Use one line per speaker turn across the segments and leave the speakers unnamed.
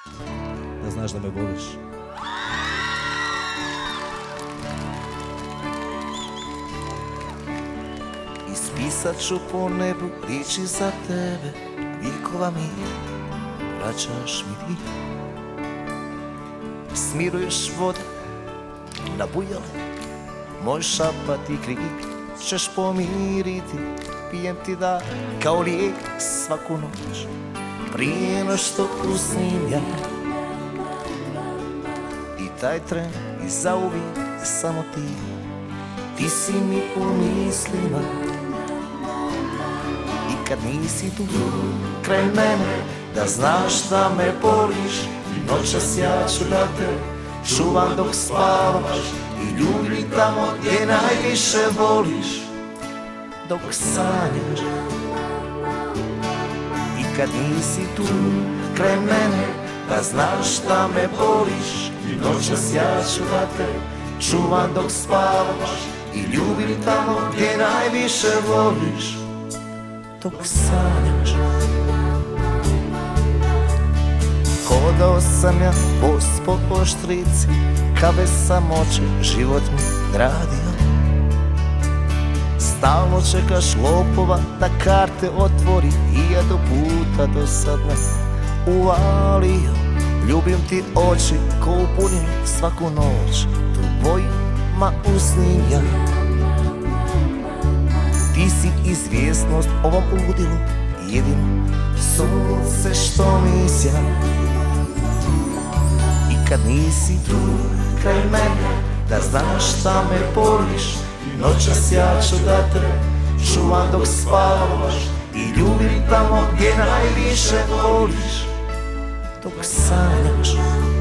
da znaš da me voliš. Ispisat ću po nebu riječi za tebe, vijekova mi vraćaš mi ti. Smiruješ vode nabujale, moj šapat i krik ćeš pomiriti. Pijem ti da kao lijek svaku noć, prije no što usnim ja. I taj tren i zauvijek samo ti, ti si mi u mislima. I kad nisi tu kraj mene, da znaš da me boliš. Noćas ja ću da te čuvam dok spavaš i ljubim tamo gdje najviše voliš, dok sanjaš. I kad nisi tu kraj mene, da znaš da me boliš. Noćas ja ću da te čuvam dok spavaš i ljubim tamo gdje najviše voliš, dok sanjaš. Hodao sam ja bos po oštrici, kave samoće život mi gradio. Stalno čekaš lopova da karte otvori i ja do puta do sad me uvalio. Ljubim ti oči ko u puninu svaku noć, tvojima usnim ja. Ti si izvjesnost ovom ludilu, jedino sunce što mi sja. I kad nisi tu kraj mene, da znaš da me boliš. Noćas ja ću da te čuvam dok spavaš i ljubim tamo gdje najviše voliš, dok sanjaš.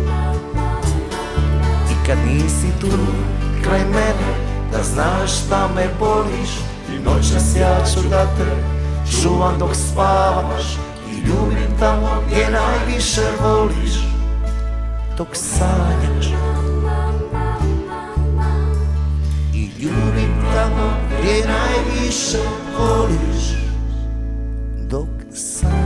I kad nisi tu kraj mene, da znaš da me boliš. Noćas ja ću da te čuvam dok spavaš i ljubim tamo gdje najviše voliš, dok sanjaš. I ljubim tamo gdje najviše voliš, dok sanjaš.